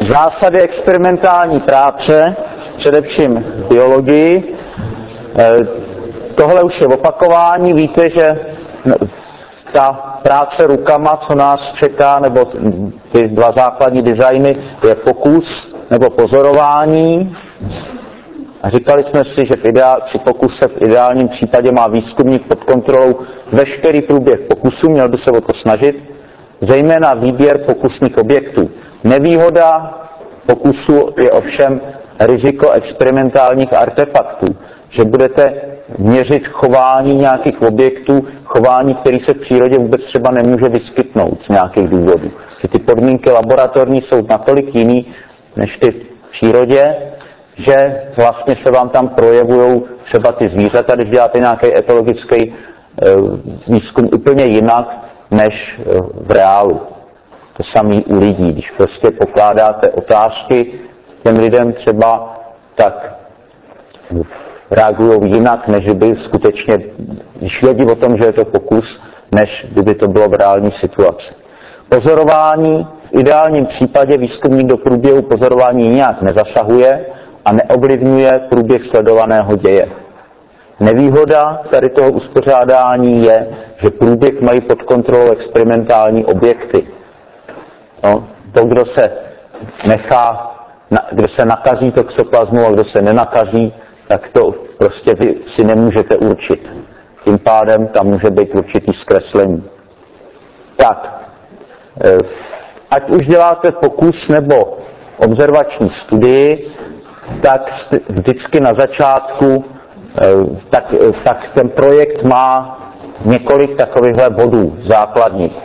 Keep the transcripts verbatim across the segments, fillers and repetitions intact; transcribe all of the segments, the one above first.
Zásady experimentální práce, především v biologii. Tohle už je opakování. Víte, že ta práce rukama, co nás čeká, nebo ty dva základní designy, je pokus nebo pozorování. A říkali jsme si, že v ideál, při pokuse v ideálním případě má výzkumník pod kontrolou veškerý průběh pokusu, měl by se o to snažit, zejména výběr pokusných objektů. Nevýhoda pokusu je ovšem riziko experimentálních artefaktů, že budete měřit chování nějakých objektů, chování, který se v přírodě vůbec třeba nemůže vyskytnout z nějakých důvodů. Že ty podmínky laboratorní jsou natolik jiný než ty v přírodě, že vlastně se vám tam projevují třeba ty zvířata, když děláte nějaký etologický e, výzkum úplně jinak než e, v reálu. To samé u lidí. Když prostě pokládáte otázky těm lidem třeba, tak reagují jinak, než by skutečně, když vědí o tom, že je to pokus, než kdyby to bylo v reální situaci. Pozorování v ideálním případě výzkumník do průběhu pozorování nijak nezasahuje a neovlivňuje průběh sledovaného děje. Nevýhoda tady toho uspořádání je, že průběh mají pod kontrolou experimentální objekty. No, to, kdo se nechá, kdo se nakazí toxoplasmu a kdo se nenakazí, tak to prostě vy si nemůžete určit. Tím pádem tam může být určitý zkreslení. Tak, ať už děláte pokus nebo observační studii, tak vždycky na začátku tak, tak ten projekt má několik takovýchhle bodů základních.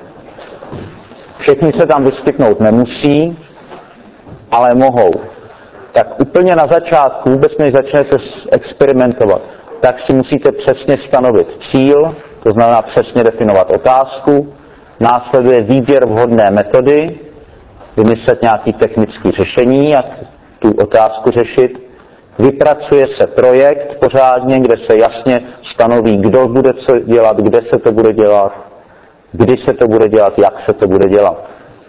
Všechny se tam vyskytnout nemusí, ale mohou. Tak úplně na začátku, vůbec než začnete experimentovat, tak si musíte přesně stanovit cíl, to znamená přesně definovat otázku, následuje výběr vhodné metody, vymyslet nějaké technické řešení, jak tu otázku řešit, vypracuje se projekt pořádně, kde se jasně stanoví, kdo bude co dělat, kde se to bude dělat, kdy se to bude dělat, jak se to bude dělat.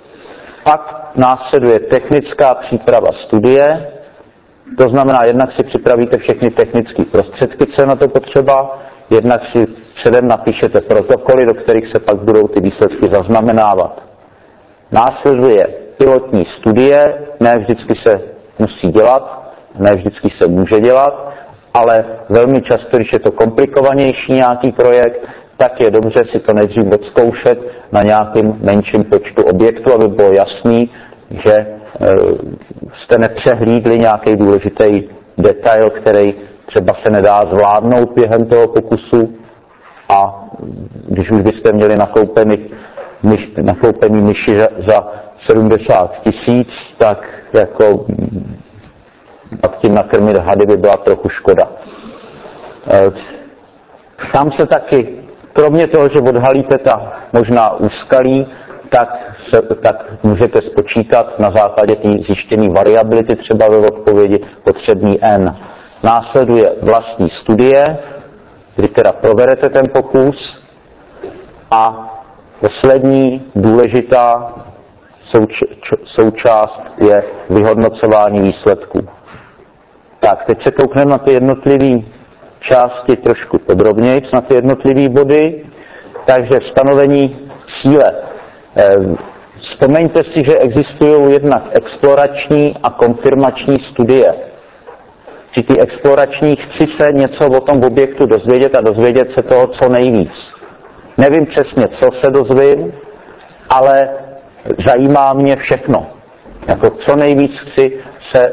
Pak následuje technická příprava studie, to znamená, jednak si připravíte všechny technické prostředky, co je na to potřeba, jednak si předem napíšete protokoly, do kterých se pak budou ty výsledky zaznamenávat. Následuje pilotní studie, ne vždycky se musí dělat, ne vždycky se může dělat, ale velmi často, když je to komplikovanější nějaký projekt, tak je dobře si to nejdřív odzkoušet na nějakým menším počtu objektů, aby bylo jasný, že e, jste nepřehlídli nějaký důležitý detail, který třeba se nedá zvládnout během toho pokusu, a když už byste měli nakoupený, myš, nakoupený myši za sedmdesát tisíc, tak jako pak tím nakrmit hady by byla trochu škoda. E, tam se taky, kromě toho, že odhalíte ta možná úskalí, tak, se, tak můžete spočítat na základě té zjištěné variability třeba ve odpovědi potřebný N. Následuje vlastní studie, kdy teda provedete ten pokus, a poslední důležitá souč- součást je vyhodnocování výsledků. Tak, teď se koukneme na ty jednotlivé části trošku podrobněji, na ty jednotlivé body. Takže stanovení cíle. Vzpomeňte si, že existují jednak explorační a konfirmační studie. Při té explorační chci se něco o tom objektu dozvědět a dozvědět se toho co nejvíc. Nevím přesně, co se dozvím, ale zajímá mě všechno. Jako co nejvíc chci se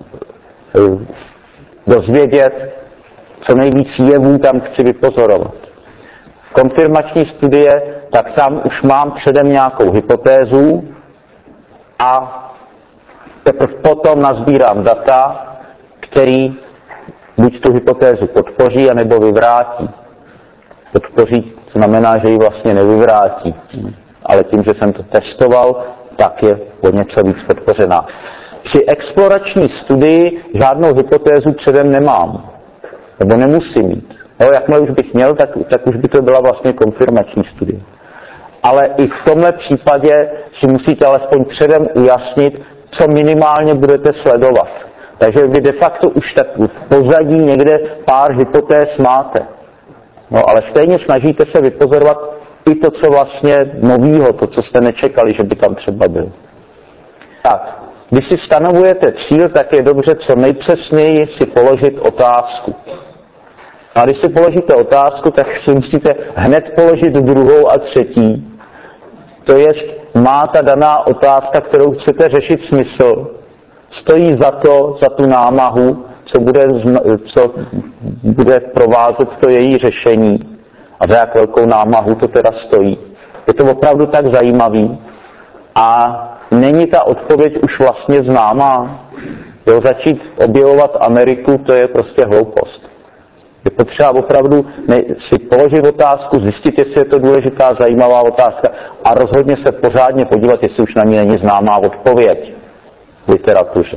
dozvědět, co nejvíc jevů tam chci vypozorovat. Konfirmační studie, tak tam už mám předem nějakou hypotézu a teprve potom nazbírám data, který buď tu hypotézu podpoří, anebo vyvrátí. Podpoří znamená, že ji vlastně nevyvrátí. Ale tím, že jsem to testoval, tak je o něco víc podpořená. Při explorační studii žádnou hypotézu předem nemám. Nebo nemusím mít. No, jakmile už bych měl, tak, tak už by to byla vlastně konfirmační studie. Ale i v tomhle případě si musíte alespoň předem ujasnit, co minimálně budete sledovat. Takže vy de facto už tak v pozadí někde pár hypotéz máte. No ale stejně snažíte se vypozorovat i to, co vlastně novýho, to, co jste nečekali, že by tam třeba byl. Tak, když si stanovujete cíl, tak je dobře co nejpřesněji si položit otázku. A když si položíte otázku, tak si musíte hned položit druhou a třetí. To je, má ta daná otázka, kterou chcete řešit, smysl. Stojí za to, za tu námahu, co bude, co bude provázet to její řešení. A za jak velkou námahu to teda stojí. Je to opravdu tak zajímavý. A není ta odpověď už vlastně známá. Jo, začít objevovat Ameriku, to je prostě hloupost. Je potřeba opravdu si položit otázku, zjistit, jestli je to důležitá, zajímavá otázka a rozhodně se pořádně podívat, jestli už na ní není známá odpověď v literatuře.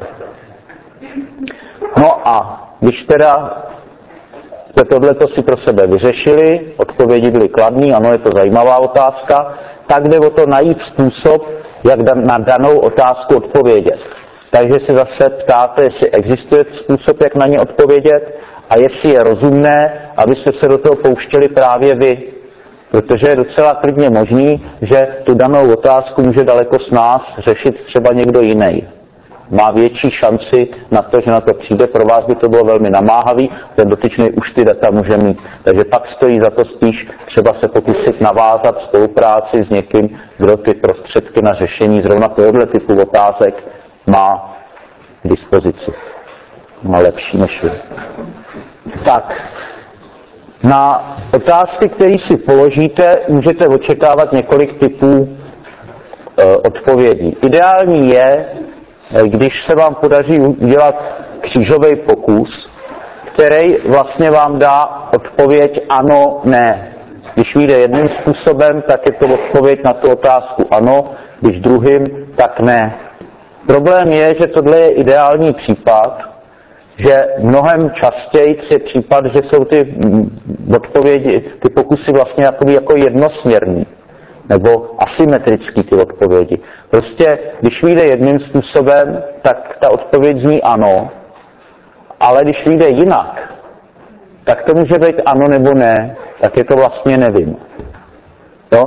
No a když teda jste tohleto si pro sebe vyřešili, odpovědi byly kladný, ano, je to zajímavá otázka, tak jde o to najít způsob, jak na danou otázku odpovědět. Takže se zase ptáte, jestli existuje způsob, jak na ně odpovědět a jestli je rozumné, abyste se do toho pouštěli právě vy. Protože je docela klidně možný, že tu danou otázku může daleko s nás řešit třeba někdo jiný. Má větší šanci na to, že na to přijde. Pro vás by to bylo velmi namáhavý, ten dotyčný už ty data může mít. Takže pak stojí za to spíš třeba se pokusit navázat spolupráci s někým, kdo ty prostředky na řešení zrovna tohoto typu otázek má k dispozici. Má lepší než vy. Tak, na otázky, které si položíte, můžete očekávat několik typů e, odpovědí. Ideální je, když se vám podaří udělat křížový pokus, který vlastně vám dá odpověď ano, ne. Když vyjde jedním způsobem, tak je to odpověď na tu otázku ano, když druhým, tak ne. Problém je, že tohle je ideální případ, že mnohem častěji je případ, že jsou ty odpovědi, ty pokusy vlastně jako jednosměrný, nebo asymetrický ty odpovědi. Prostě, když vyjde jedním způsobem, tak ta odpověď zní ano, ale když vyjde jinak, tak to může být ano nebo ne, tak je to vlastně nevím. No,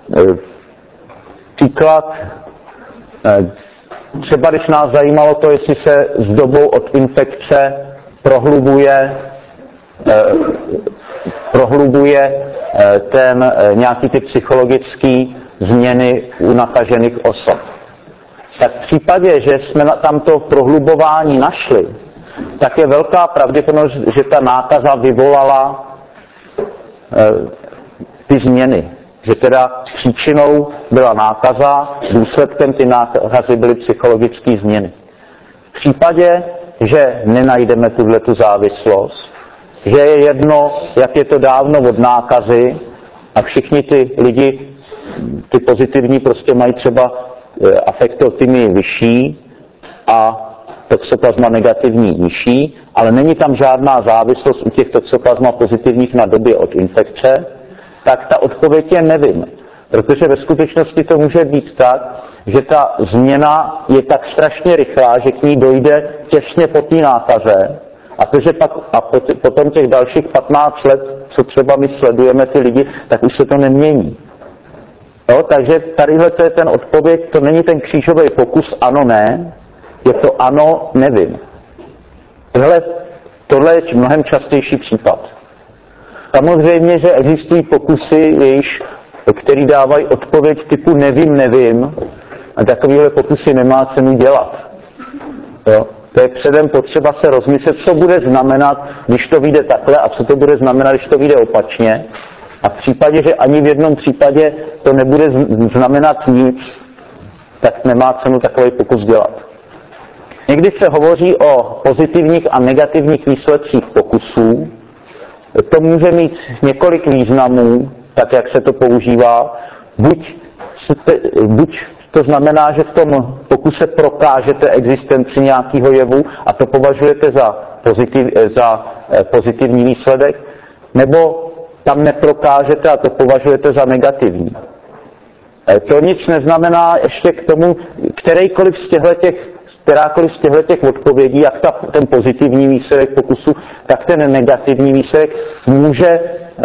příklad, třeba když nás zajímalo to, jestli se s dobou od infekce prohlubuje, prohlubuje ten nějaký ty psychologické změny u nakažených osob. Tak v případě, že jsme tam to prohlubování našli, tak je velká pravděpodobnost, že ta nákaza vyvolala ty změny. Že teda příčinou byla nákaza, důsledkem ty nákazy byly psychologické změny. V případě, že nenajdeme tuhletu závislost, že je jedno, jak je to dávno od nákazy a všichni ty lidi, ty pozitivní prostě mají třeba afektotymy vyšší a toxoplasma negativní nižší, ale není tam žádná závislost u těch toxoplasma pozitivních na době od infekce, tak ta odpověď je nevím. Protože ve skutečnosti to může být tak, že ta změna je tak strašně rychlá, že k ní dojde těsně po té nákaze a to, že pak a potom těch dalších patnáct let, co třeba my sledujeme ty lidi, tak už se to nemění. No, takže tadyhle to je ten odpověď, to není ten křížový pokus ano, ne, je to ano, nevím. Tohle, tohle je mnohem častější případ. Samozřejmě, že existují pokusy, jejíž, který dávají odpověď typu nevím, nevím a takovéhle pokusy nemá cenu dělat. Jo? To je předem potřeba se rozmyslet, co bude znamenat, když to vyjde takhle a co to bude znamenat, když to vyjde opačně. A v případě, že ani v jednom případě to nebude znamenat nic, tak nemá cenu takový pokus dělat. Někdy se hovoří o pozitivních a negativních výsledcích pokusů. To může mít několik významů, tak jak se to používá. Buď, buď to znamená, že v tom pokuse prokážete existenci nějakého jevu a to považujete za, pozitiv, za pozitivní výsledek, nebo tam neprokážete a to považujete za negativní. To nic neznamená ještě k tomu, kterýkoliv z těchto, kterákoliv z těchto odpovědí, jak ta, ten pozitivní výsledek pokusu, tak ten negativní výsledek může,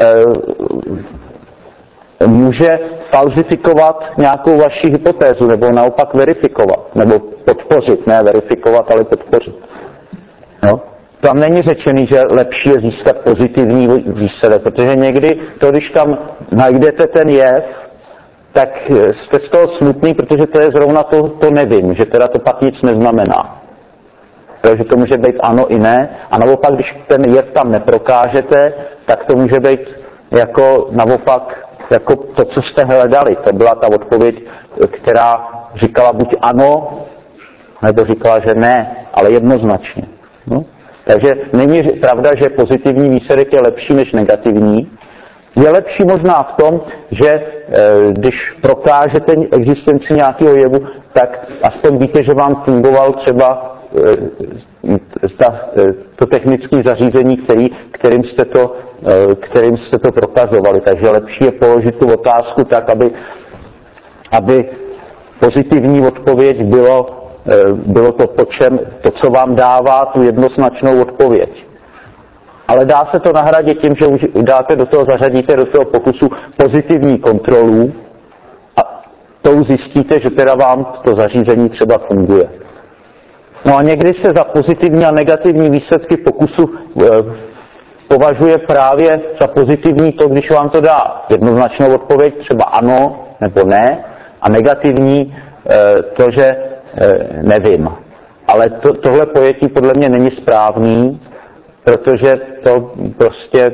e, může falzifikovat nějakou vaši hypotézu, nebo naopak verifikovat, nebo podpořit, ne verifikovat, ale podpořit. No. Tam není řečený, že lepší je získat pozitivní výsledek, protože někdy to, když tam najdete ten jev, tak jste z toho smutný, protože to je zrovna to, to nevím, že teda to pak nic neznamená. Takže to může být ano i ne. A naopak, když ten jev tam neprokážete, tak to může být jako naopak jako to, co jste hledali. To byla ta odpověď, která říkala buď ano, nebo říkala, že ne, ale jednoznačně. No? Takže není pravda, že pozitivní výsledek je lepší než negativní. Je lepší možná v tom, že e, když prokážete existenci nějakého jevu, tak aspoň víte, že vám fungoval třeba e, ta, e, to technické zařízení, který, kterým, jste to, e, kterým jste to prokazovali. Takže lepší je položit tu otázku tak, aby, aby pozitivní odpověď bylo, e, bylo to, po čem, to, co vám dává tu jednoznačnou odpověď. Ale dá se to nahradit tím, že už dáte do toho, zařadíte do toho pokusu pozitivní kontrolu a tou zjistíte, že teda vám to zařízení třeba funguje. No a někdy se za pozitivní a negativní výsledky pokusu e, považuje právě za pozitivní to, když vám to dá jednoznačnou odpověď, třeba ano nebo ne, a negativní e, to, že e, nevím. Ale to, tohle pojetí podle mě není správný, protože to prostě,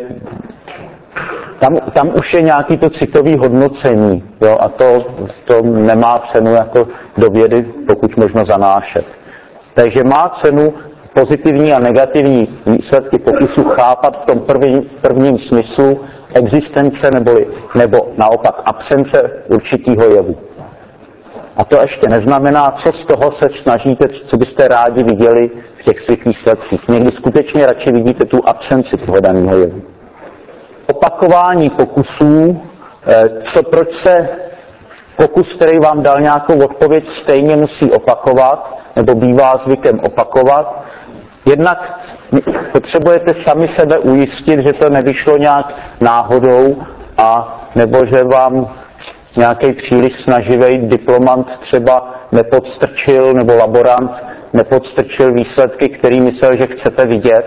tam, tam už je nějaký to citový hodnocení, jo, a to, to nemá cenu jako do vědy, pokud možno zanášet. Takže má cenu pozitivní a negativní výsledky pokusu chápat v tom první, prvním smyslu existence neboli, nebo naopak absence určitýho jevu. A to ještě neznamená, co z toho se snažíte, co byste rádi viděli v těch svých výsledcích. Někdy skutečně radši vidíte tu absenci toho daného jevu. Opakování pokusů, co proč se pokus, který vám dal nějakou odpověď, stejně musí opakovat, nebo bývá zvykem opakovat. Jednak potřebujete sami sebe ujistit, že to nevyšlo nějak náhodou, a nebo že vám nějaký příliš snaživý diplomant třeba nepodstrčil, nebo laborant nepodstrčil výsledky, který myslel, že chcete vidět.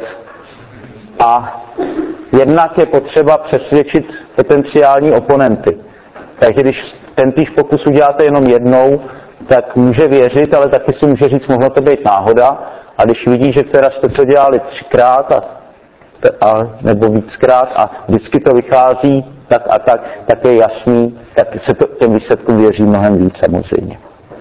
A jednak je potřeba přesvědčit potenciální oponenty. Takže když ten týž pokus uděláte jenom jednou, tak může věřit, ale taky si může říct, mohlo to být náhoda. A když vidí, že teda jste to dělali třikrát a, a, nebo víckrát a vždycky to vychází tak a tak, tak je jasný, tak se to, těm výsledkům věří mnohem víc samozřejmě.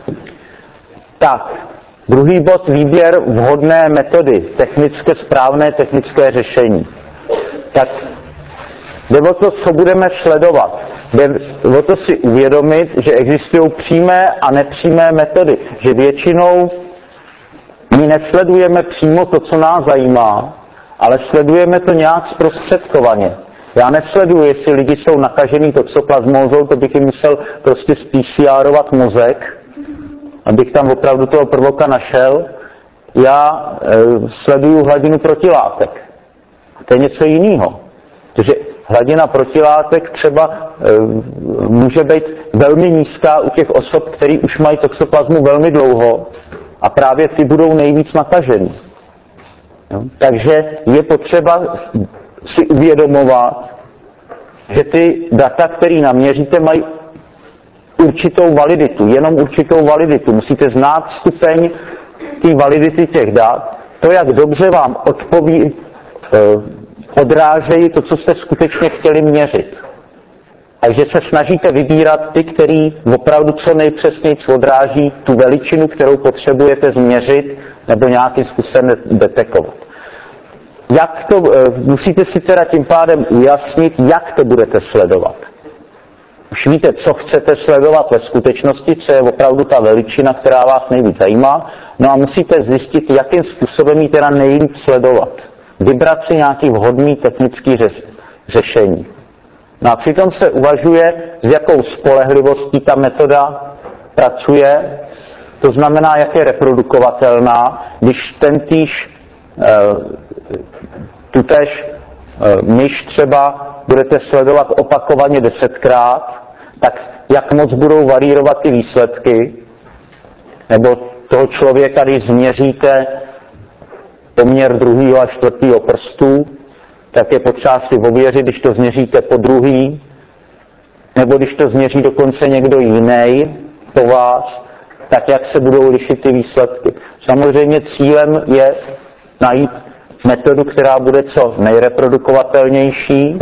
Tak, druhý bod, výběr vhodné metody, technické, správné technické řešení. Tak jde o to, co budeme sledovat. Jde o to si uvědomit, že existují přímé a nepřímé metody, že většinou my nesledujeme přímo to, co nás zajímá, ale sledujeme to nějak zprostředkovaně. Já nesleduji, jestli lidi jsou nakažený toxoplasmózou, to bych jim musel prostě zpísiárovat mozek, abych tam opravdu toho prvoka našel. Já e, sleduju hladinu protilátek. To je něco jiného. Protože hladina protilátek třeba e, může být velmi nízká u těch osob, který už mají toxoplasmu velmi dlouho a právě ty budou nejvíc nakažený. Jo? Takže je potřeba si uvědomovat, že ty data, které naměříte, mají určitou validitu, jenom určitou validitu. Musíte znát stupeň té validity těch dat, to, jak dobře vám odpoví, odrážejí to, co jste skutečně chtěli měřit. Takže se snažíte vybírat ty, který opravdu co nejpřesněji odráží tu veličinu, kterou potřebujete změřit nebo nějakým způsobem detekovat. Jak to, musíte si teda tím pádem ujasnit, jak to budete sledovat. Už víte, co chcete sledovat ve skutečnosti, co je opravdu ta veličina, která vás nejvíc zajímá, no a musíte zjistit, jakým způsobem ji teda nejvíc sledovat. Vybrat si nějaký vhodný technický řešení. No a přitom se uvažuje, s jakou spolehlivostí ta metoda pracuje, to znamená, jak je reprodukovatelná, když tentýž e, tutéž e, myš třeba budete sledovat opakovaně desetkrát, tak jak moc budou varírovat ty výsledky, nebo toho člověka, když změříte poměr druhého a čtvrtého prstu, tak je potřeba si ověřit, když to změříte po druhý, nebo když to změří dokonce někdo jiný po vás, tak jak se budou lišit ty výsledky. Samozřejmě cílem je najít metodu, která bude co nejreprodukovatelnější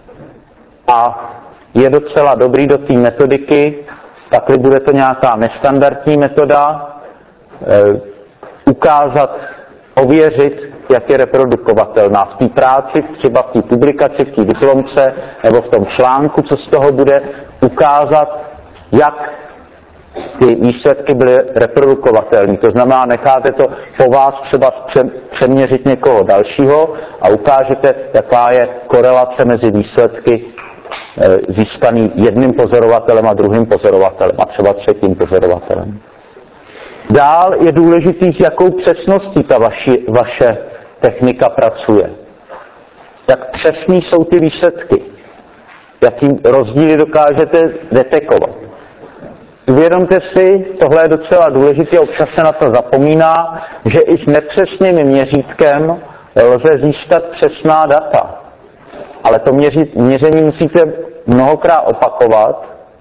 a je docela dobrý do té metodiky, takhle bude to nějaká nestandardní metoda, e, ukázat, ověřit, jak je reprodukovatelná v té práci, třeba v té publikaci, v té diplomce nebo v tom článku, co z toho bude, ukázat, jak ty výsledky byly reprodukovatelné. To znamená, necháte to po vás třeba přeměřit někoho dalšího a ukážete, jaká je korelace mezi výsledky získaný jedním pozorovatelem a druhým pozorovatelem a třeba třetím pozorovatelem. Dál je důležitý, s jakou přesností ta vaši, vaše technika pracuje. Jak přesný jsou ty výsledky. Jaký rozdíly dokážete detekovat. Uvědomte si, tohle je docela důležité, občas se na to zapomíná, že i s nepřesným měřítkem lze získat přesná data. Ale to měři, měření musíte mnohokrát opakovat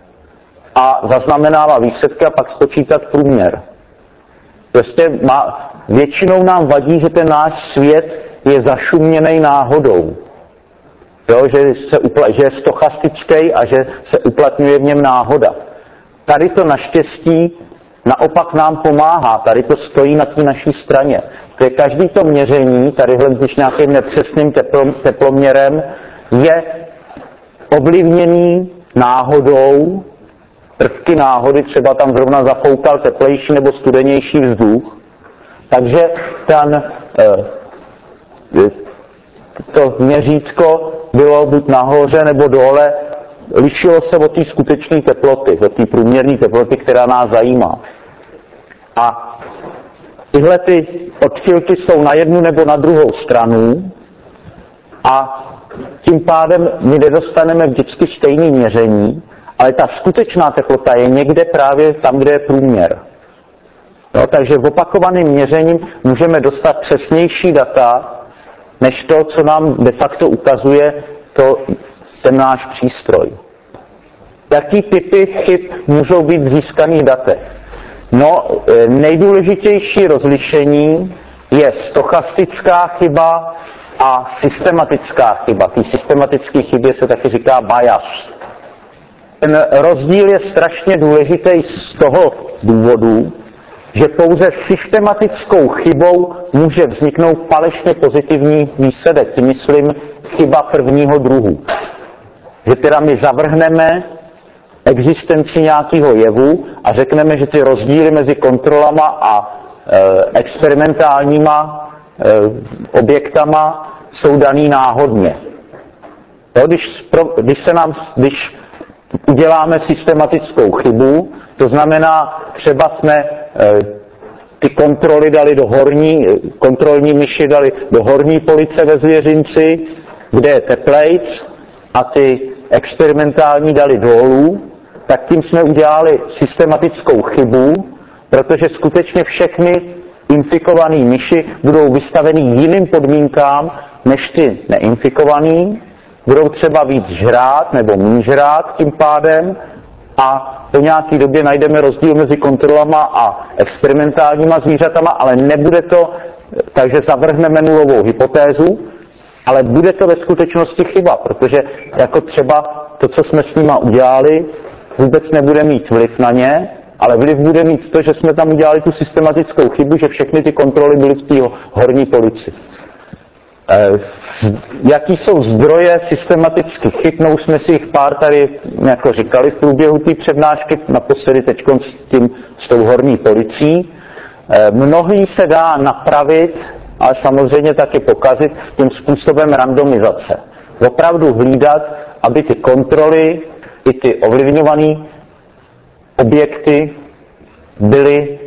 a zaznamenávat výsledky a pak spočítat průměr. Prostě má, většinou nám vadí, že ten náš svět je zašuměný náhodou. Jo, že, se upla, že je stochastický a že se uplatňuje v něm náhoda. Tady to naštěstí naopak nám pomáhá, tady to stojí na té naší straně. Protože každý to měření, tadyhle když nějakým nepřesným teplo, teploměrem, je ovlivněný náhodou, prvky náhody, třeba tam zrovna zafoukal teplejší nebo studenější vzduch. Takže ten, to měřítko bylo buď nahoře nebo dole, lišilo se od té skutečné teploty, od té průměrné teploty, která nás zajímá. A tyhle ty odchylky jsou na jednu nebo na druhou stranu a tím pádem my nedostaneme vždycky stejné měření, ale ta skutečná teplota je někde právě tam, kde je průměr. No, takže v opakovaným měřením můžeme dostat přesnější data, než to, co nám de facto ukazuje to, ten náš přístroj. Jaký typy chyb můžou být v získaných datech? No, nejdůležitější rozlišení je stochastická chyba a systematická chyba. Té systematické chybě se taky říká bias. Ten rozdíl je strašně důležitý z toho důvodu, že pouze systematickou chybou může vzniknout falešně pozitivní výsledek, tím myslím chyba prvního druhu. Že teda my zavrhneme existenci nějakého jevu a řekneme, že ty rozdíly mezi kontrolama a e, experimentálníma e, objektama jsou daný náhodně. Jo, když, když, se nám, když uděláme systematickou chybu, to znamená, třeba jsme e, ty kontroly dali do horní, kontrolní myši dali do horní police ve zvěřinci, kde je teplejc, a ty experimentální dali dolů, tak tím jsme udělali systematickou chybu, protože skutečně všechny infikované myši budou vystaveny jiným podmínkám než ty neinfikované, budou třeba víc žrát nebo méně žrát tím pádem a po nějaké době najdeme rozdíl mezi kontrolama a experimentálníma zvířatama, ale nebude to, takže zavrhneme nulovou hypotézu, ale bude to ve skutečnosti chyba, protože jako třeba to, co jsme s nima udělali, vůbec nebude mít vliv na ně, ale vliv bude mít to, že jsme tam udělali tu systematickou chybu, že všechny ty kontroly byly v té horní polici. E, jaký jsou zdroje systematických chyb? No už jsme si jich pár tady jako říkali v průběhu té přednášky, naposledy teď s, tím, s tou horní policií. E, mnohý se dá napravit, ale samozřejmě taky pokazit tím způsobem randomizace. Opravdu hlídat, aby ty kontroly i ty ovlivňované objekty byly,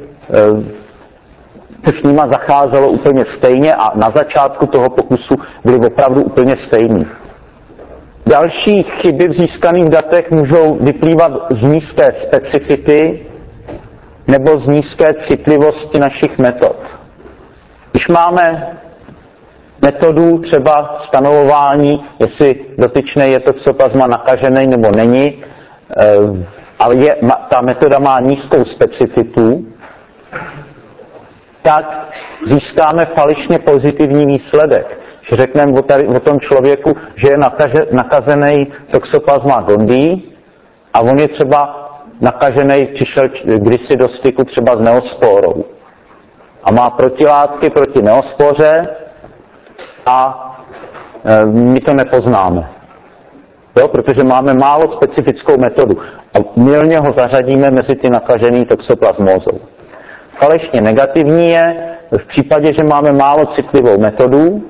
se s nima zacházelo úplně stejně a na začátku toho pokusu byly opravdu úplně stejný. Další chyby v získaných datech můžou vyplývat z nízké specifity nebo z nízké citlivosti našich metod. Když máme metodu třeba stanovování, jestli dotyčný je toxoplasma nakažený nebo není, ale je, ta metoda má nízkou specifitu, tak získáme falešně pozitivní výsledek. Že řekneme o, tady, o tom člověku, že je nakaže, nakazený toxoplasma gondii a on je třeba nakažený, přišel kdysi do styku třeba s neosporou a má protilátky proti neosporě a e, my to nepoznáme. Jo, protože máme málo specifickou metodu a mylně ho zařadíme mezi ty nakažený toxoplasmózou. Falešně negativní je v případě, že máme málo citlivou metodu,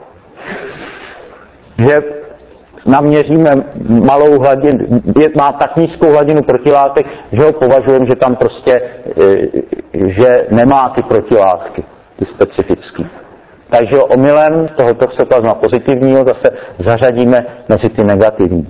že naměříme malou hladinu, má tak nízkou hladinu protilátek, že ho považujeme, že tam prostě, že nemá ty protilátky, ty specifický. Takže omylem toho toxoplasma pozitivního zase zařadíme mezi ty negativní.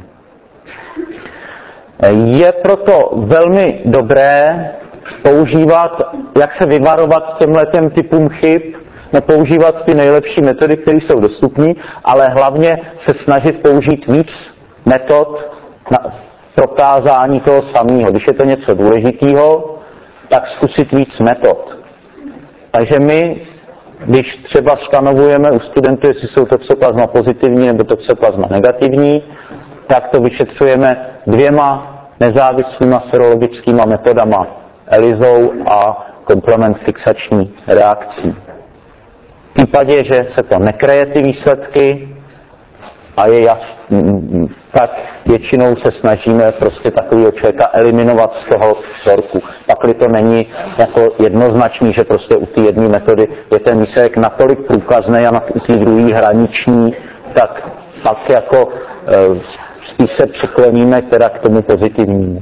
Je proto velmi dobré používat, jak se vyvarovat těmhletem typům chyb, no používat ty nejlepší metody, které jsou dostupné, ale hlavně se snažit použít víc metod na prokázání toho samého. Když je to něco důležitého, tak zkusit víc metod. Takže my, když třeba stanovujeme u studentů, jestli jsou toxoplasma pozitivní nebo toxoplasma negativní, tak to vyšetřujeme dvěma nezávislýma serologickýma metodama, ELISou a komplement fixační reakcí. V případě, že se to nekreje ty výsledky a je jasný, tak většinou se snažíme prostě takového člověka eliminovat z toho vzorku. Pakli to není jako jednoznačný, že prostě u té jedné metody je ten výsledek natolik průkazný a na u té druhé hraniční, tak pak jako e, spíš se přikloníme teda k tomu pozitivnímu.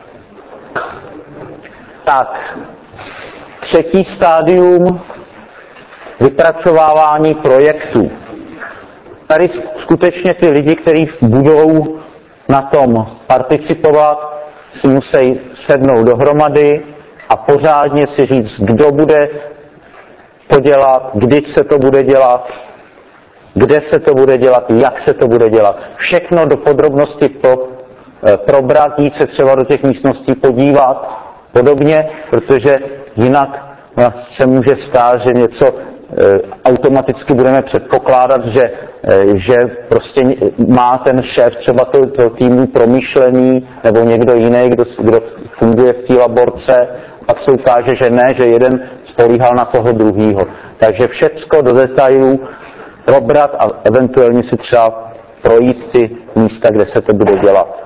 Tak, třetí stádium vypracovávání projektů. Tady skutečně ty lidi, kteří budou na tom participovat, si musí sednout dohromady a pořádně si říct, kdo bude to dělat, kdy se to bude dělat, kde se to bude dělat, jak se to bude dělat. Všechno do podrobnosti pro, probrat, jít se třeba do těch místností podívat, podobně, protože jinak se může stát, že něco automaticky budeme předpokládat, že, že prostě má ten šéf třeba toho, toho týmu promyšlený nebo někdo jiný, kdo, kdo funguje v té laborce, pak se ukáže, že ne, že jeden spolíhal na toho druhýho. Takže všecko do detailů probrat a eventuálně si třeba projít ty místa, kde se to bude dělat.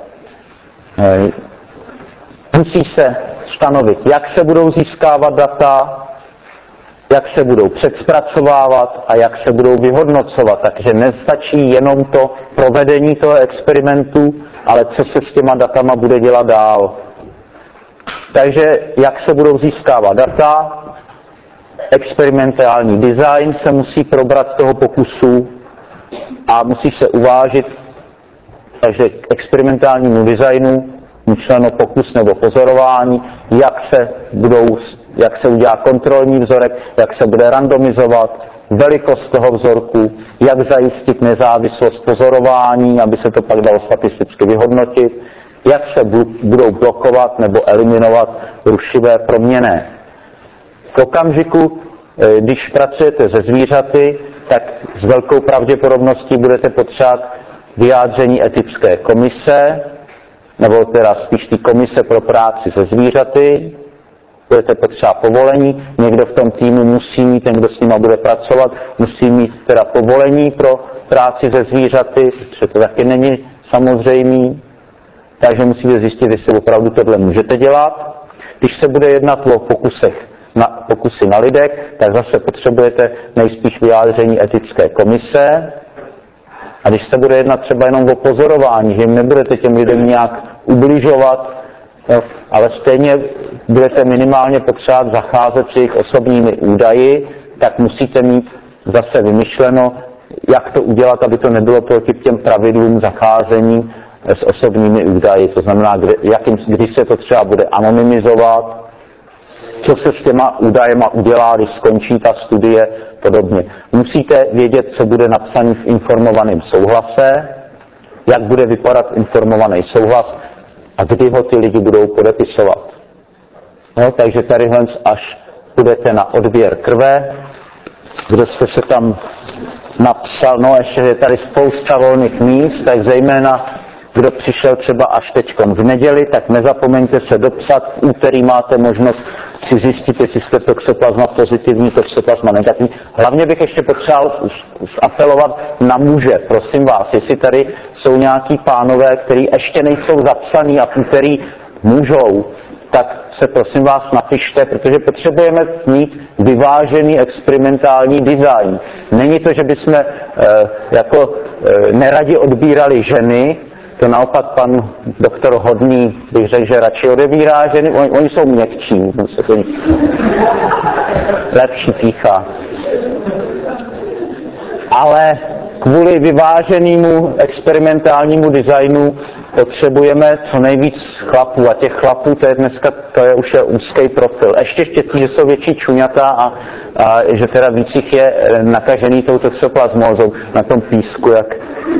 Musí se stanovit, jak se budou získávat data, jak se budou předzpracovávat a jak se budou vyhodnocovat. Takže nestačí jenom to provedení toho experimentu, ale co se s těma datama bude dělat dál. Takže jak se budou získávat data, experimentální design se musí probrat z toho pokusu a musí se uvážit, takže k experimentálnímu designu myšleno pokus nebo pozorování, jak se budou, jak se udělá kontrolní vzorek, jak se bude randomizovat, velikost toho vzorku, jak zajistit nezávislost pozorování, aby se to pak dalo statisticky vyhodnotit, jak se budou blokovat nebo eliminovat rušivé proměnné. V okamžiku, když pracujete se zvířaty, tak s velkou pravděpodobností budete potřebovat vyjádření etické komise, nebo teda spíš té komise pro práci se zvířaty, budete potřebovat povolení, někdo v tom týmu musí mít, ten, kdo s nima bude pracovat, musí mít teda povolení pro práci se zvířaty, protože to taky není samozřejmý, takže musíte zjistit, jestli opravdu tohle můžete dělat. Když se bude jednat o pokusech na, pokusy na lidech, tak zase potřebujete nejspíš vyjádření etické komise A když se bude jednat třeba jenom o pozorování, že jim nebudete těm lidem nějak ubližovat, jo, ale stejně budete minimálně potřebovat zacházet s jejich osobními údaji, tak musíte mít zase vymyšleno, jak to udělat, aby to nebylo proti těm pravidlům zacházení s osobními údaji. To znamená, kdy, jakým, kdy se to třeba bude anonymizovat, co se s těma údajema udělá, když skončí ta studie, podobně. Musíte vědět, co bude napsané v informovaném souhlase, jak bude vypadat informovaný souhlas a kdy ho ty lidi budou podepisovat. No, takže tadyhle, až půjdete na odběr krve, kdo jste se tam napsal, no ještě je tady spousta volných míst, tak zejména kdo přišel třeba až teďkom v neděli, tak nezapomeňte se dopsat, v úterý máte možnost si zjistit, jestli jste toxoplasma pozitivní, toxoplasma negativní. Hlavně bych ještě potřeboval apelovat na muže, prosím vás, jestli tady jsou nějaký pánové, kteří ještě nejsou zapsaný a v úterý můžou, tak se prosím vás napište, protože potřebujeme mít vyvážený experimentální design. Není to, že bychom e, jako e, neradi odbírali ženy, to naopak pan doktor Hodný bych řekl, že radši odebírá ženy, oni, oni jsou měkčí, se to lepší pícha. Ale kvůli vyváženému experimentálnímu designu potřebujeme co nejvíc chlapů a těch chlapů, to je dneska, to je už je úzký profil. Ještě štěstí, že jsou větší čuňata a, a že teda víc jich je nakažený tou toxoplasmózou na tom písku, jak...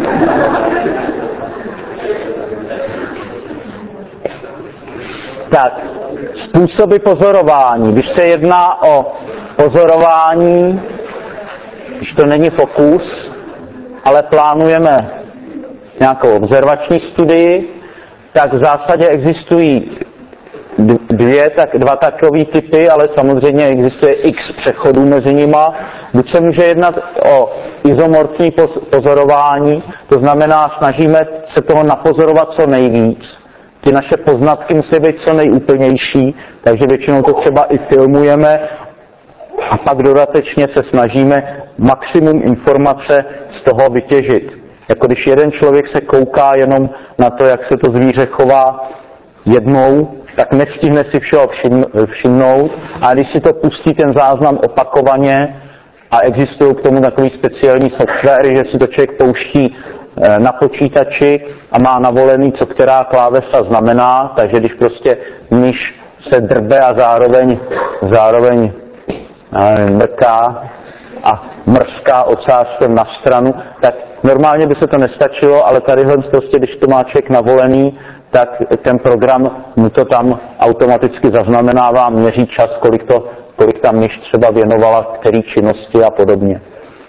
Tak, způsoby pozorování. Když se jedná o pozorování, když to není fokus, ale plánujeme nějakou observační studii, tak v zásadě existují dvě, tak, dva takové typy, ale samozřejmě existuje x přechodů mezi nima. Buď se může jednat o izomorfní pozorování, to znamená, snažíme se toho napozorovat co nejvíc. Ty naše poznatky musí být co nejúplnější, takže většinou to třeba i filmujeme a pak dodatečně se snažíme maximum informace z toho vytěžit. Jako když jeden člověk se kouká jenom na to, jak se to zvíře chová jednou, tak nestihne si všeho všimnout, a když si to pustí ten záznam opakovaně, a existují k tomu takový speciální softwary, že si to člověk pouští na počítači a má navolený, co která klávesa znamená, takže když prostě myš se drbe a zároveň, zároveň nevím, mrká a mrská ocáskem na stranu, tak normálně by se to nestačilo, ale tadyhle prostě, když to má člověk navolený, tak ten program mu to tam automaticky zaznamenává, měří čas, kolik, to, kolik tam myš třeba věnovala, který činnosti a podobně.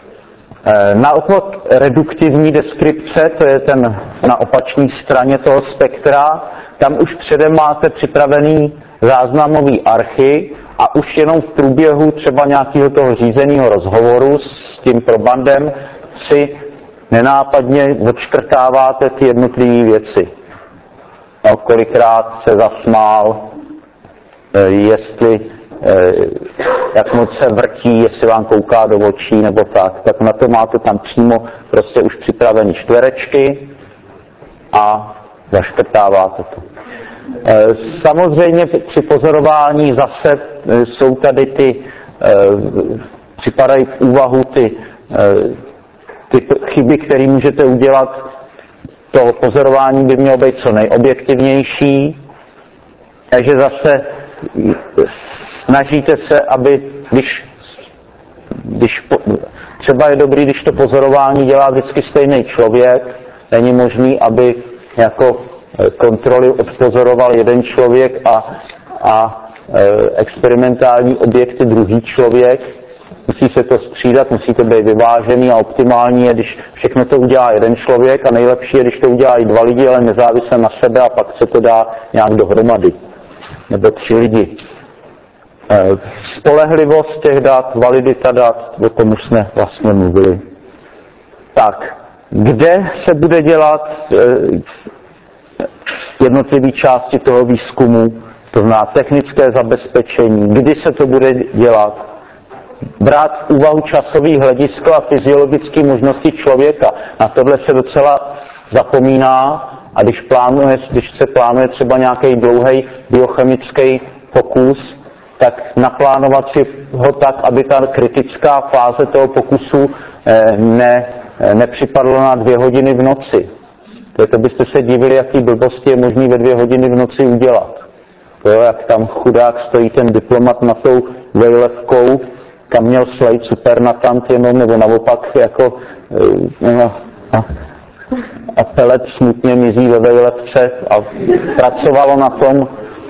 Naopak reduktivní deskripce, to je ten na opačné straně toho spektra, tam už předem máte připravený záznamový archy a už jenom v průběhu třeba nějakého toho řízeného rozhovoru s tím probandem si nenápadně odškrtáváte ty jednotlivé věci. No, kolikrát se zasmál, jestli jak moc se vrtí, jestli vám kouká do očí nebo tak, tak na to máte tam přímo prostě už připravený čtverečky a zaškrtáváte to. Samozřejmě při pozorování zase jsou tady ty, připadají v úvahu ty, ty chyby, které můžete udělat. To pozorování by mělo být co nejobjektivnější, takže zase snažíte se, aby když, když po, třeba je dobrý, když to pozorování dělá vždycky stejný člověk, není možný, aby jako kontroly odpozoroval jeden člověk a, a e, experimentální objekty druhý člověk. Musí se to střídat, musí to být vyvážený a optimální je, když všechno to udělá jeden člověk, a nejlepší je, když to udělají dva lidi, ale nezávisle na sebe, a pak se to dá nějak dohromady. Nebo tři lidi. Spolehlivost těch dat, validita dat, o tom už jsme vlastně mluvili. Tak, kde se bude dělat jednotlivé části toho výzkumu, to znamená technické zabezpečení, kdy se to bude dělat, brát v úvahu časový hledisko a fyziologické možnosti člověka. Na tohle se docela zapomíná a když, plánuje, když se plánuje třeba nějaký dlouhý biochemický pokus, tak naplánovat si ho tak, aby ta kritická fáze toho pokusu ne, nepřipadla na dvě hodiny v noci. To byste se divili, jaký blbosti je možný ve dvě hodiny v noci udělat. To je, jak tam chudák stojí ten diplomat na tou vejlevkou, kam měl slejt supernatant jenom, nebo naopak jako no, a, a pelet smutně mizí ve vejlevce a pracovalo na tom,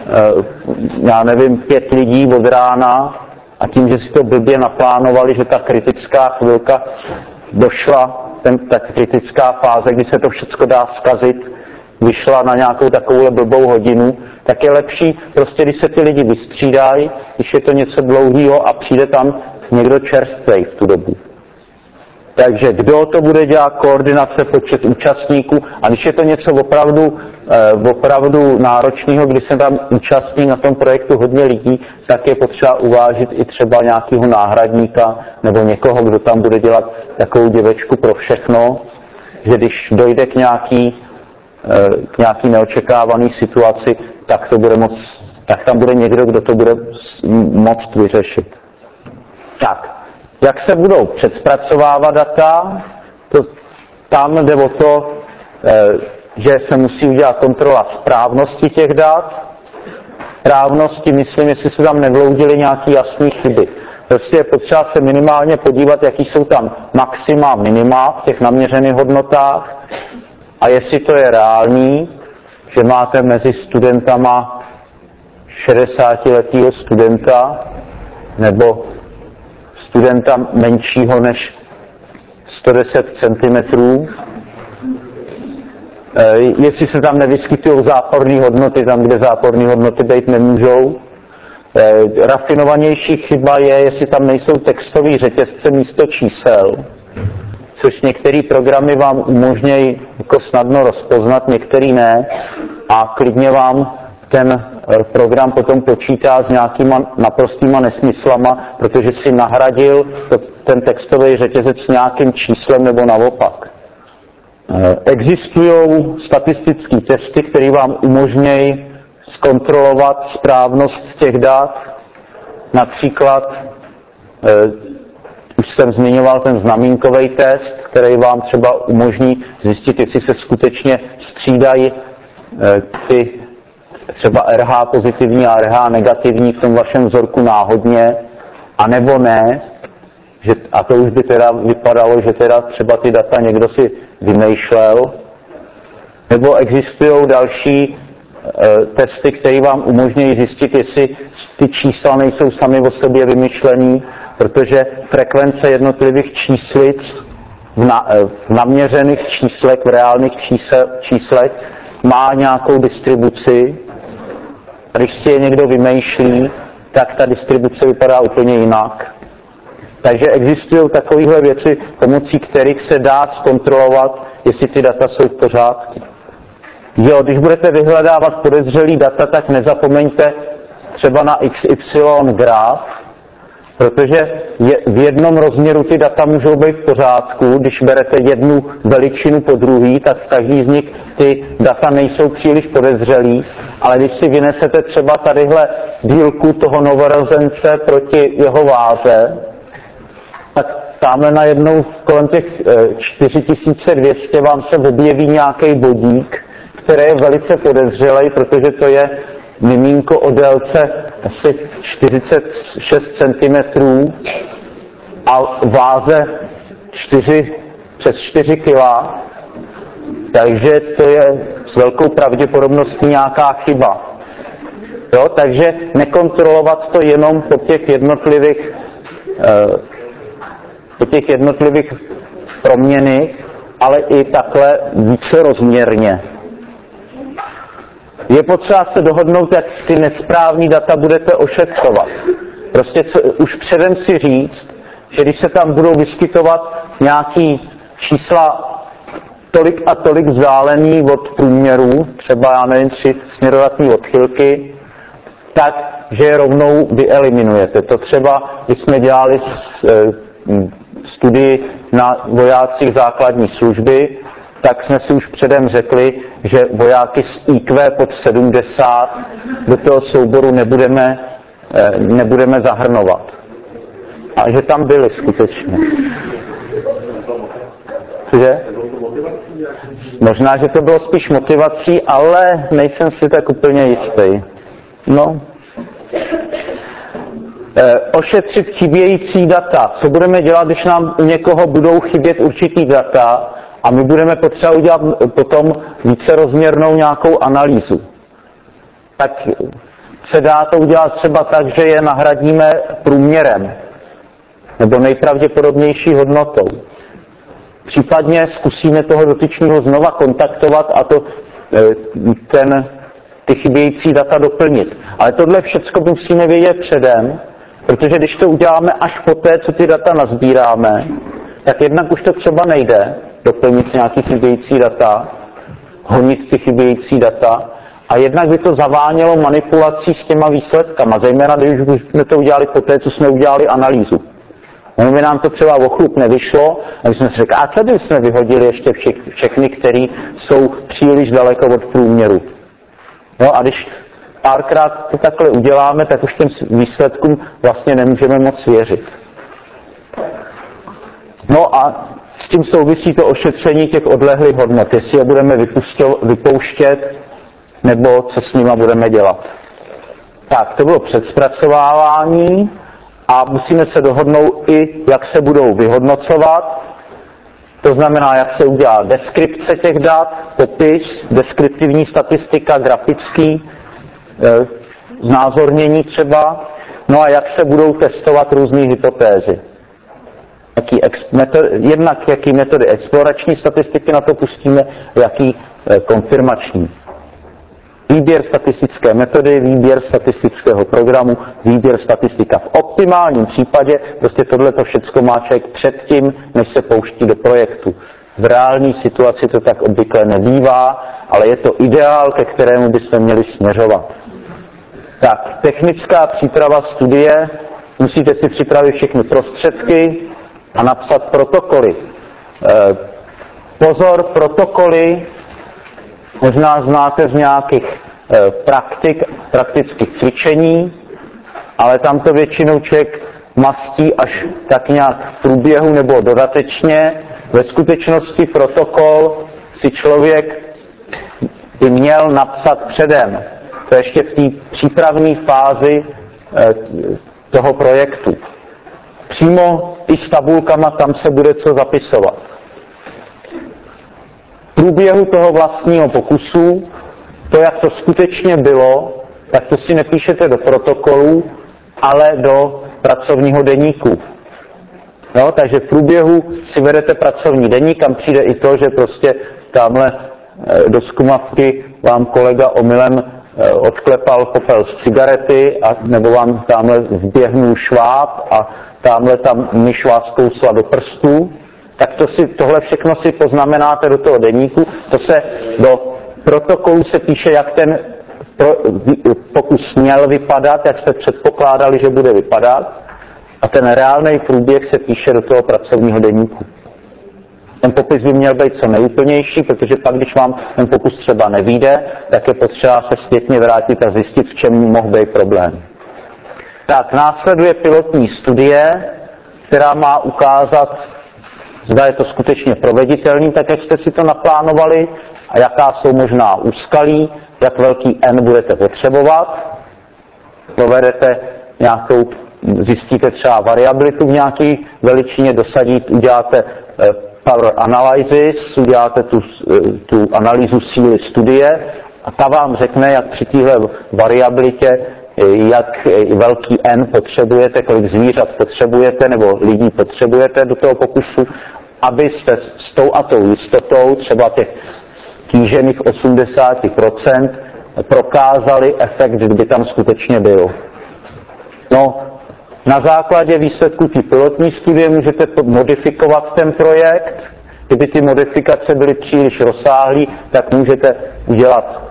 já nevím, pět lidí od rána a tím, že si to blbě naplánovali, že ta kritická chvilka došla, ten, ta kritická fáze, kdy se to všechno dá zkazit, vyšla na nějakou takovou blbou hodinu, tak je lepší prostě, když se ty lidi vystřídají, když je to něco dlouhého a přijde tam někdo čerstvej v tu dobu. Takže kdo to bude dělat, koordinace, počet účastníků a když je to něco opravdu, eh, opravdu náročného, kdy se tam účastní na tom projektu hodně lidí, tak je potřeba uvážit i třeba nějakého náhradníka nebo někoho, kdo tam bude dělat takovou děvečku pro všechno, že když dojde k nějaký, eh, k nějaký neočekávané situaci, tak to bude moc, tak tam bude někdo, kdo to bude moct vyřešit. Tak. Jak se budou předzpracovávat data, to, tam jde o to, že se musí udělat kontrola správnosti těch dat. Správnosti, myslím, jestli se tam nevloudily nějaké jasné chyby. Prostě je potřeba se minimálně podívat, jaký jsou tam maxima a minima v těch naměřených hodnotách a jestli to je reálný, že máte mezi studentama šedesátiletého studenta nebo studenta menšího než sto deset centimetrů. E, jestli se tam nevyskytují záporné hodnoty, tam, kde záporné hodnoty být nemůžou. E, rafinovanější chyba je, jestli tam nejsou textové řetězce místo čísel, což některé programy vám umožňují jako snadno rozpoznat, některý ne. A klidně vám ten program potom počítá s nějakýma naprostýma nesmyslama, protože si nahradil ten textový řetězec s nějakým číslem nebo naopak. Existují statistické testy, které vám umožňují zkontrolovat správnost těch dat. Například, eh, už jsem zmiňoval ten znamínkový test, který vám třeba umožní zjistit, jestli se skutečně střídají eh, ty třeba R H pozitivní a R H negativní v tom vašem vzorku náhodně, anebo ne, že, a to už by teda vypadalo, že teda třeba ty data někdo si vymýšlel, nebo existují další e, testy, které vám umožňují zjistit, jestli ty čísla nejsou sami o sobě vymyšlený, protože frekvence jednotlivých číslic v, na, v naměřených číslech, v reálných čísel, číslech má nějakou distribuci. Když si je někdo vymýšlí, tak ta distribuce vypadá úplně jinak. Takže existují takovéhle věci, pomocí kterých se dá zkontrolovat, jestli ty data jsou v pořádku. Jo, když budete vyhledávat podezřelý data, tak nezapomeňte třeba na X Y graf, protože je, v jednom rozměru ty data můžou být v pořádku. Když berete jednu veličinu po druhý, tak v každý z nich ty data nejsou příliš podezřelý, ale když si vynesete třeba tadyhle dílku toho novorozence proti jeho váze, tak tamhle najednou kolem těch čtyři tisíce dvě stě vám se objeví nějaký bodík, který je velice podezřelý, protože to je mimínko o délce asi čtyřicet šest centimetrů a váze čtyři, přes čtyři kila, takže to je s velkou pravděpodobností nějaká chyba. Jo, takže nekontrolovat to jenom po těch jednotlivých eh, po těch jednotlivých proměnách, ale i takhle více rozměrně. Je potřeba se dohodnout, jak ty nesprávný data budete ošetřovat. Prostě co, už předem si říct, že když se tam budou vyskytovat nějaký čísla tolik a tolik vzdálený od průměru, třeba já nevím, tři směrodatní odchylky, tak že je rovnou vyeliminujete. To třeba, když jsme dělali studii na vojácích základní služby, tak jsme si už předem řekli, že vojáky s í kvé pod sedmdesát do toho souboru nebudeme, nebudeme zahrnovat. A že tam byli skutečně. Cože? Možná, že to bylo spíš motivací, ale nejsem si tak úplně jistý. No. E, ošetřit chybějící data. Co budeme dělat, když nám u někoho budou chybět určitý data a my budeme potřeba udělat potom vícerozměrnou nějakou analýzu. Tak se dá to udělat třeba tak, že je nahradíme průměrem nebo nejpravděpodobnější hodnotou. Případně zkusíme toho dotyčného znova kontaktovat a to, ten, ty chybějící data doplnit. Ale tohle všechno musíme vědět předem, protože když to uděláme až poté, co ty data nazbíráme, tak jednak už to třeba nejde doplnit nějaký chybějící data, honit ty chybějící data, a jednak by to zavánělo manipulací s těma výsledkama, zejména když už jsme to udělali poté, co jsme udělali analýzu. Ono by nám to třeba o chlup nevyšlo, a my jsme si řekli, a co by jsme vyhodili ještě všech, všechny, které jsou příliš daleko od průměru. No a když párkrát to takhle uděláme, tak už těm výsledkům vlastně nemůžeme moc věřit. No a s tím souvisí to ošetření těch odlehlých hodnot, jestli je budeme vypouštět, nebo co s nima budeme dělat. Tak, to bylo předzpracovávání. A musíme se dohodnout i, jak se budou vyhodnocovat. To znamená, jak se udělá deskripce těch dat, popis, deskriptivní statistika, grafický, e, znázornění třeba. No a jak se budou testovat různé hypotézy. Jaký ex, metod, jednak jaký metody explorační statistiky na to pustíme, jaký e, konfirmační. Výběr statistické metody, výběr statistického programu, výběr statistika. V optimálním případě prostě tohleto všecko má člověk předtím, než se pouští do projektu. V reální situaci to tak obvykle nebývá, ale je to ideál, ke kterému bychom měli směřovat. Tak, technická příprava studie. Musíte si připravit všechny prostředky a napsat protokoly. E, pozor, protokoly možná znáte z nějakých e, praktik, praktických cvičení, ale tam to většinou člověk mastí až tak nějak v průběhu nebo dodatečně. Ve skutečnosti protokol si člověk by měl napsat předem. To je ještě v té přípravné fázi e, toho projektu. Přímo i s tabulkama tam se bude co zapisovat. V průběhu toho vlastního pokusu, to, jak to skutečně bylo, tak to si nepíšete do protokolu, ale do pracovního deníku. No, takže v průběhu si vedete pracovní deník, kam přijde i to, že prostě tamhle do zkumavky vám kolega omylem odklepal popel z cigarety, a, nebo vám tamhle vběhnul šváb a tamhle tam myš vás kousla do prstů. Tak to si, tohle všechno si poznamenáte do toho deníku. To se do protokolu se píše, jak ten pro, pokus měl vypadat, jak jste předpokládali, že bude vypadat. A ten reálný průběh se píše do toho pracovního deníku. Ten popis by měl být co nejúplnější, protože pak, když vám ten pokus třeba nevyjde, tak je potřeba se zpětně vrátit a zjistit, v čem mohl být problém. Tak, následuje pilotní studie, která má ukázat, zda je to skutečně proveditelný, tak jak jste si to naplánovali, a jaká jsou možná úskalí, jak velký N budete potřebovat. Provedete nějakou, zjistíte třeba variabilitu v nějaké veličině, dosadíte, uděláte power analysis, uděláte tu, tu analýzu síly studie a ta vám řekne, jak při téhle variabilitě, jak velký N potřebujete, kolik zvířat potřebujete nebo lidí potřebujete do toho pokusu, abyste s tou a tou jistotou, třeba těch kýžených osmdesát procent, prokázali efekt, kdyby tam skutečně byl. No, na základě výsledků té pilotní studie můžete modifikovat ten projekt. Kdyby ty modifikace byly příliš rozsáhlé, tak můžete udělat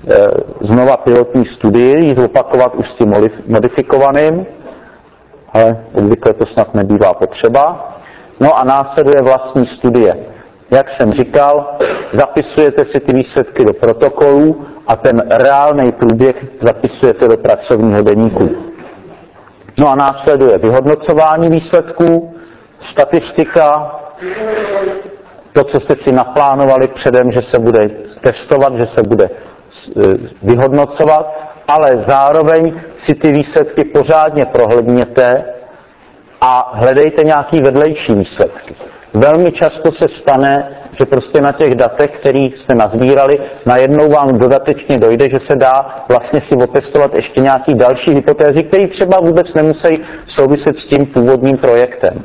znova pilotní studii, ji zopakovat už s tím modifikovaným, ale obvykle to snad nebývá potřeba. No a následuje vlastní studie. Jak jsem říkal, zapisujete si ty výsledky do protokolů a ten reálný průběh zapisujete do pracovního deníku. No a následuje vyhodnocování výsledků, statistika, to, co jste si naplánovali předem, že se bude testovat, že se bude vyhodnocovat, ale zároveň si ty výsledky pořádně prohlédněte a hledejte nějaký vedlejší výsledky. Velmi často se stane, že prostě na těch datech, které jste nazbírali, najednou vám dodatečně dojde, že se dá vlastně si otestovat ještě nějaký další hypotézy, které třeba vůbec nemusí souviset s tím původním projektem.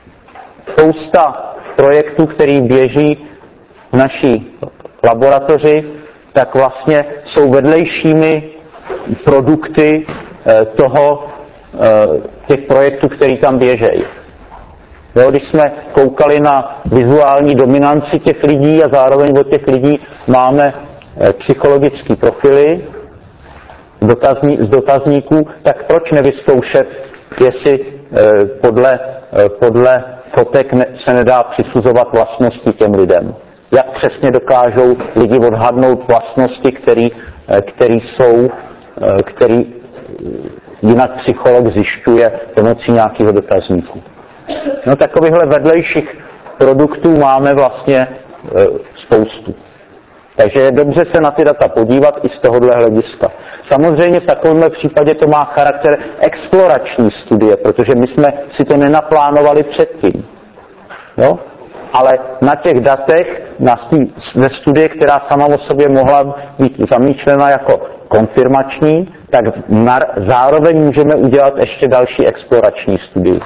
Spousta projektů, který běží v naší laboratoři, tak vlastně jsou vedlejšími produkty toho, těch projektů, který tam běžejí. Jo, když jsme koukali na vizuální dominanci těch lidí a zároveň od těch lidí máme psychologické profily dotazní, z dotazníků, tak proč nevyzkoušet, jestli podle, podle fotek se nedá přisuzovat vlastnosti těm lidem. Jak přesně dokážou lidi odhadnout vlastnosti, který, který jsou, který jinak psycholog zjišťuje pomocí nějakého dotazníku. No takovýchhle vedlejších produktů máme vlastně e, spoustu. Takže je dobře se na ty data podívat i z tohohle hlediska. Samozřejmě v takovémhle případě to má charakter explorační studie, protože my jsme si to nenaplánovali předtím. Jo? Ale na těch datech, na stí, ze studie, která sama o sobě mohla být zamýšlena jako konfirmační, tak na, zároveň můžeme udělat ještě další explorační studii.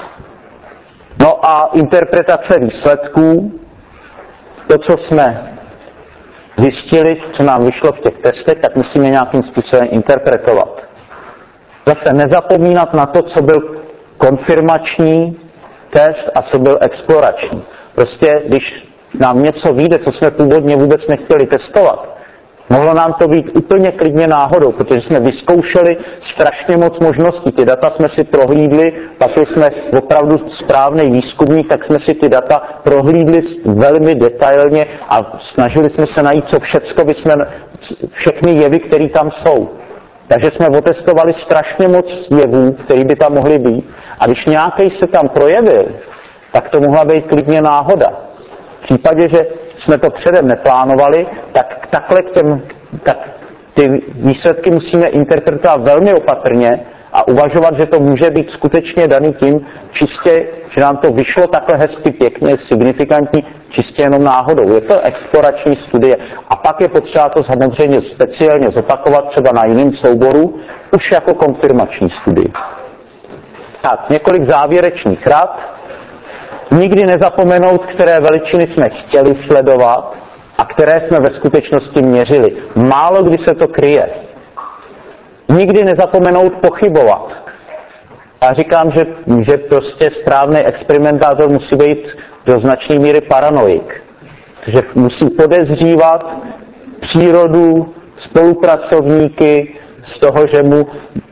No a interpretace výsledků, to, co jsme zjistili, co nám vyšlo v těch testech, tak musíme nějakým způsobem interpretovat. Zase nezapomínat na to, co byl konfirmační test a co byl explorační. Prostě, když nám něco vyjde, co jsme původně vůbec nechtěli testovat, mohlo nám to být úplně klidně náhodou, protože jsme vyzkoušeli strašně moc možností. Ty data jsme si prohlídli, pak jsme opravdu správný výzkumník, tak jsme si ty data prohlídli velmi detailně a snažili jsme se najít, co všecko by jsme, všechny jevy, které tam jsou. Takže jsme otestovali strašně moc jevů, které by tam mohly být. A když nějaký se tam projevil, tak to mohla být klidně náhoda. V případě, že jsme to předem neplánovali, tak takhle k těm, tak ty výsledky musíme interpretovat velmi opatrně a uvažovat, že to může být skutečně daný tím, čistě, že nám to vyšlo takhle hezky, pěkně, signifikantní, čistě jenom náhodou. Je to explorační studie a pak je potřeba to samozřejmě speciálně zopakovat třeba na jiném souboru, už jako konfirmační studii. Tak, několik závěrečných rad. Nikdy nezapomenout, které veličiny jsme chtěli sledovat a které jsme ve skutečnosti měřili. Málo kdy se to kryje. Nikdy nezapomenout pochybovat. Já říkám, že, že prostě správný experimentátor musí být do značné míry paranoik. Že musí podezřívat přírodu, spolupracovníky z toho, že mu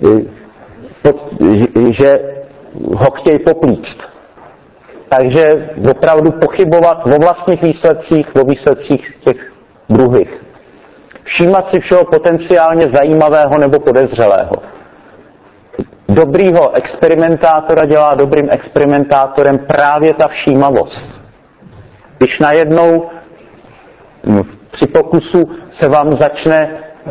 že ho chtějí poplíct. Takže opravdu pochybovat o vlastních výsledcích, o výsledcích těch druhých. Všímat si všeho potenciálně zajímavého nebo podezřelého. Dobrýho experimentátora dělá dobrým experimentátorem právě ta všímavost. Když najednou při pokusu se vám začne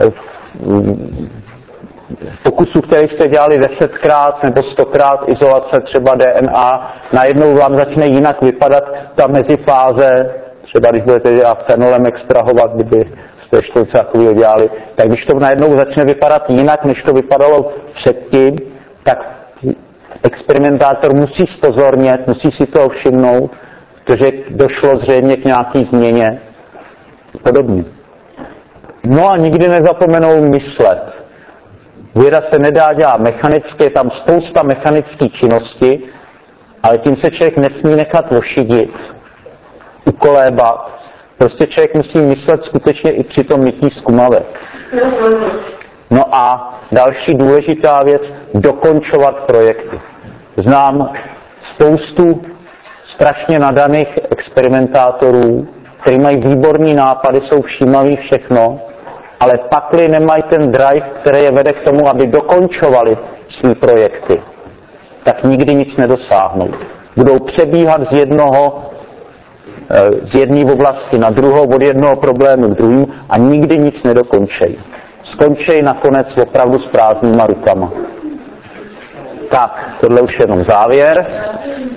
pokusu, který jste dělali desetkrát nebo stokrát izolace třeba D N A, najednou vám začne jinak vypadat ta mezifáze, třeba když budete dělat fenolem extrahovat, kdyby jste ještě něco takového dělali, tak když to najednou začne vypadat jinak, než to vypadalo předtím, tak experimentátor musí zpozornět, musí si toho všimnout, protože došlo zřejmě k nějaký změně. Podobně. No a nikdy nezapomenou myslet. Věda se nedá dělat mechanicky, je tam spousta mechanické činnosti, ale tím se člověk nesmí nechat ošidit, ukolébat Prostě člověk musí myslet skutečně i při tom mytí zkumavek. No a další důležitá věc, dokončovat projekty. Znám spoustu strašně nadaných experimentátorů, kteří mají výborný nápady, jsou všímaví všechno, ale pakli nemají ten drive, který je vede k tomu, aby dokončovali své projekty, tak nikdy nic nedosáhnou. Budou přebíhat z jednoho, z jedné oblasti na druhou, od jednoho problému k druhým a nikdy nic nedokončejí. Skončí nakonec opravdu s prázdnýma rukama. Tak, tohle už jenom závěr.